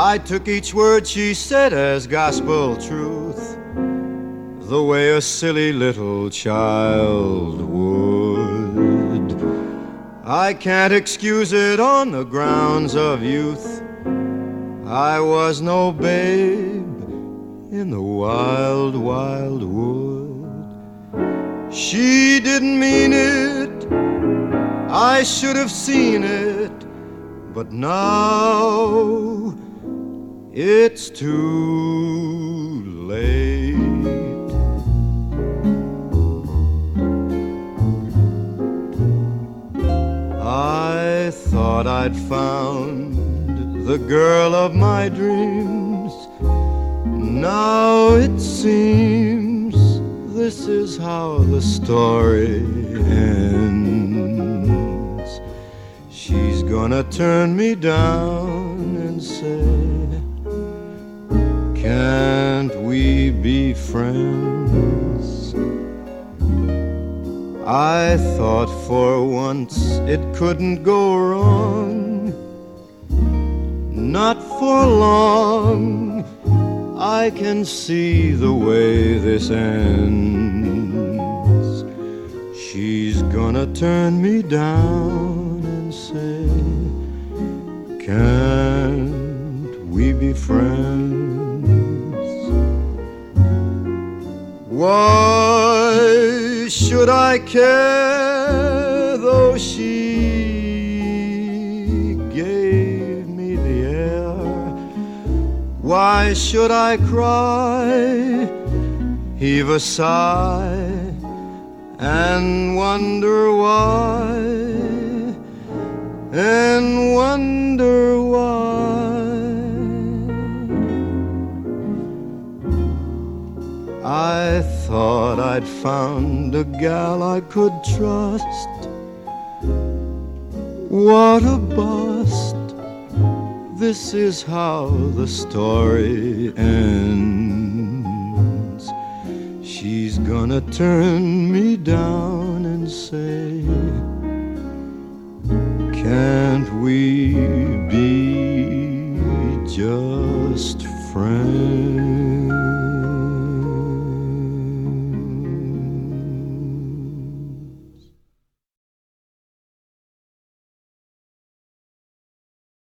I took each word she said as gospel truth, the way a silly little child would. I can't excuse it on the grounds of youth. I was no babe in the wild, wild wood. She didn't mean it, I should have seen it, but now it's too late. I thought I'd found the girl of my dreams. Now it seems this is how the story ends. She's gonna turn me down and say, can't we be friends? I thought for once it couldn't go wrong. Not for long, I can see the way this ends. She's gonna turn me down and say, can't we be friends? Why should I care though she gave me the air? Why should I cry, heave a sigh, and wonder why, and wonder why? I thought I'd found a gal I could trust. What a bust. This is how the story ends. She's gonna turn me down and say, can't we be just friends?